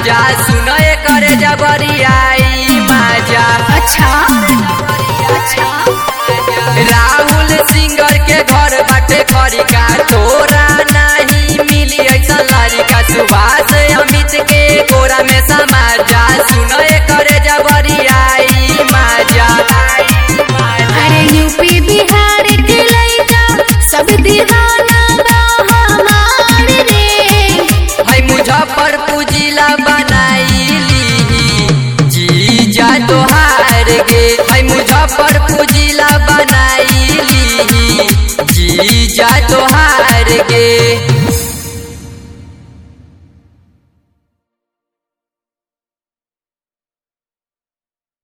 समाजा सुनो करे जबरियाई माजा। अच्छा अच्छा राहुल सिंगर के घर बाटे खरिका तोरा नहीं मिली ऐसा लड़का। सुभाष अमित के गोरा में समाजा सुनो करे जबरियाई माजा। अरे यूपी बिहार के लइका सब दीवाना बा हमार रे। है मुजफ्फरपुर जिला बनाईली जीजा तोहार गे। है मुजफ्फरपुर जिला बनाईली जीजा तोहार गे।